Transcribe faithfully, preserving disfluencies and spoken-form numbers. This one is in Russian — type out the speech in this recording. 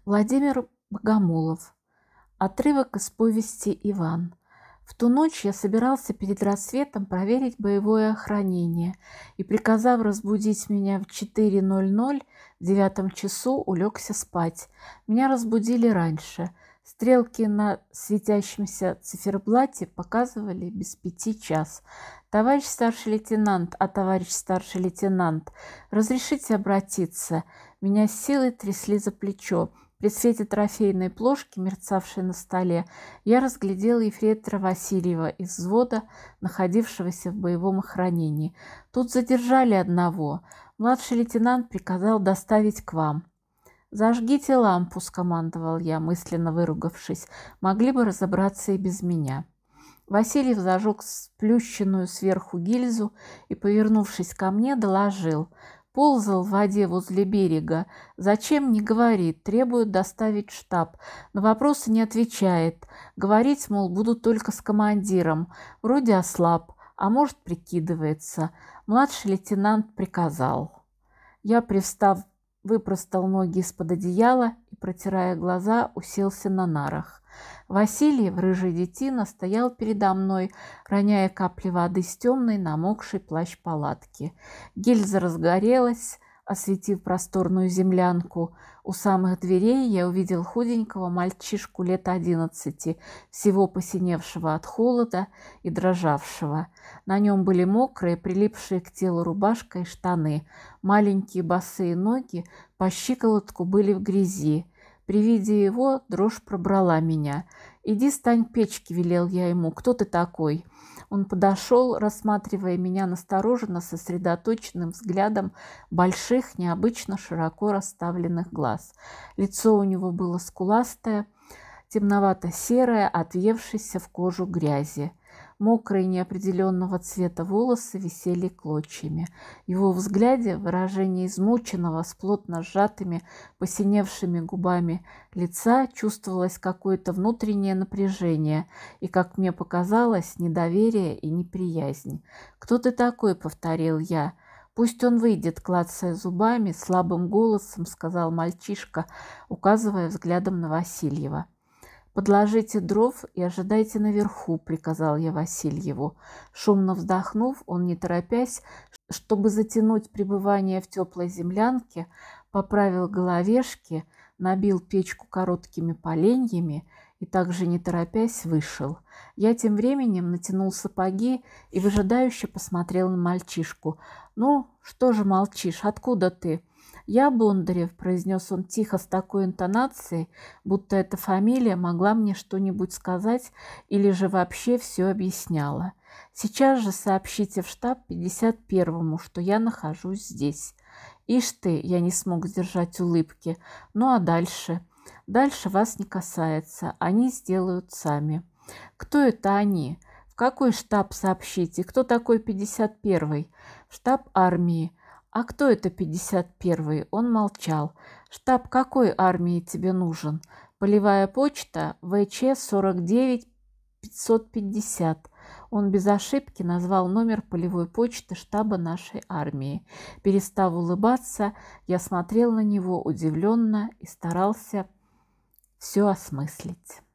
Владимир Богомолов. Отрывок из повести «Иван». В ту ночь я собирался перед рассветом проверить боевое охранение и, приказав разбудить меня в четыре ноль ноль, в девятом часу улегся спать. Меня разбудили раньше. Стрелки на светящемся циферблате показывали без пяти час. «Товарищ старший лейтенант, а товарищ старший лейтенант, разрешите обратиться?» Меня с силой трясли за плечо. При свете трофейной плошки, мерцавшей на столе, я разглядела ефрейтора Васильева из взвода, находившегося в боевом охранении. «Тут задержали одного. Младший лейтенант приказал доставить к вам». «Зажгите лампу», — скомандовал я, мысленно выругавшись. «Могли бы разобраться и без меня». Васильев зажег сплющенную сверху гильзу и, повернувшись ко мне, доложил: ползал в воде возле берега. Зачем, не говорит, требует доставить в штаб. На вопросы не отвечает. Говорить, мол, будут только с командиром. Вроде ослаб, а может, прикидывается. Младший лейтенант приказал. Я, привстав, выпростал ноги из-под одеяла и, протирая глаза, уселся на нарах. Васильев, рыжий детина, стоял передо мной, роняя капли воды с темной, намокшей плащ палатки. Гильза разгорелась, осветив просторную землянку. У самых дверей я увидел худенького мальчишку лет одиннадцати, всего посиневшего от холода и дрожавшего. На нем были мокрые, прилипшие к телу рубашка и штаны. Маленькие босые ноги по щиколотку были в грязи. При виде его дрожь пробрала меня. «Иди стань к печке», — велел я ему. «Кто ты такой?» Он подошел, рассматривая меня настороженно, сосредоточенным взглядом больших, необычно широко расставленных глаз. Лицо у него было скуластое, темновато-серое, отъевшееся в кожу грязи. Мокрые неопределенного цвета волосы висели клочьями. В его взгляде выражение измученного с плотно сжатыми, посиневшими губами лица чувствовалось какое-то внутреннее напряжение и, как мне показалось, недоверие и неприязнь. «Кто ты такой?» — повторил я. «Пусть он выйдет», — клацая зубами, слабым голосом сказал мальчишка, указывая взглядом на Васильева. «Подложите дров и ожидайте наверху», — приказал я Васильеву. Шумно вздохнув, он, не торопясь, чтобы затянуть пребывание в теплой землянке, поправил головешки, набил печку короткими поленьями и также, не торопясь, вышел. Я тем временем натянул сапоги и выжидающе посмотрел на мальчишку. «Ну, что же молчишь? Откуда ты?» «Я Бондарев», — произнес он тихо с такой интонацией, будто эта фамилия могла мне что-нибудь сказать или же вообще все объясняла. «Сейчас же сообщите в штаб пятьдесят первому, что я нахожусь здесь». «Ишь ты», — я не смог сдержать улыбки. «Ну а дальше?» «Дальше вас не касается, они сделают сами». «Кто это они? В какой штаб сообщите? Кто такой пятьдесят первый?» «В штаб армии». «А кто это пятьдесят первый?» Он молчал. «Штаб какой армии тебе нужен?» «Полевая почта, ВЧ сорок девять пятьсот пятьдесят». Он без ошибки назвал номер полевой почты штаба нашей армии. Перестав улыбаться, я смотрел на него удивленно и старался все осмыслить.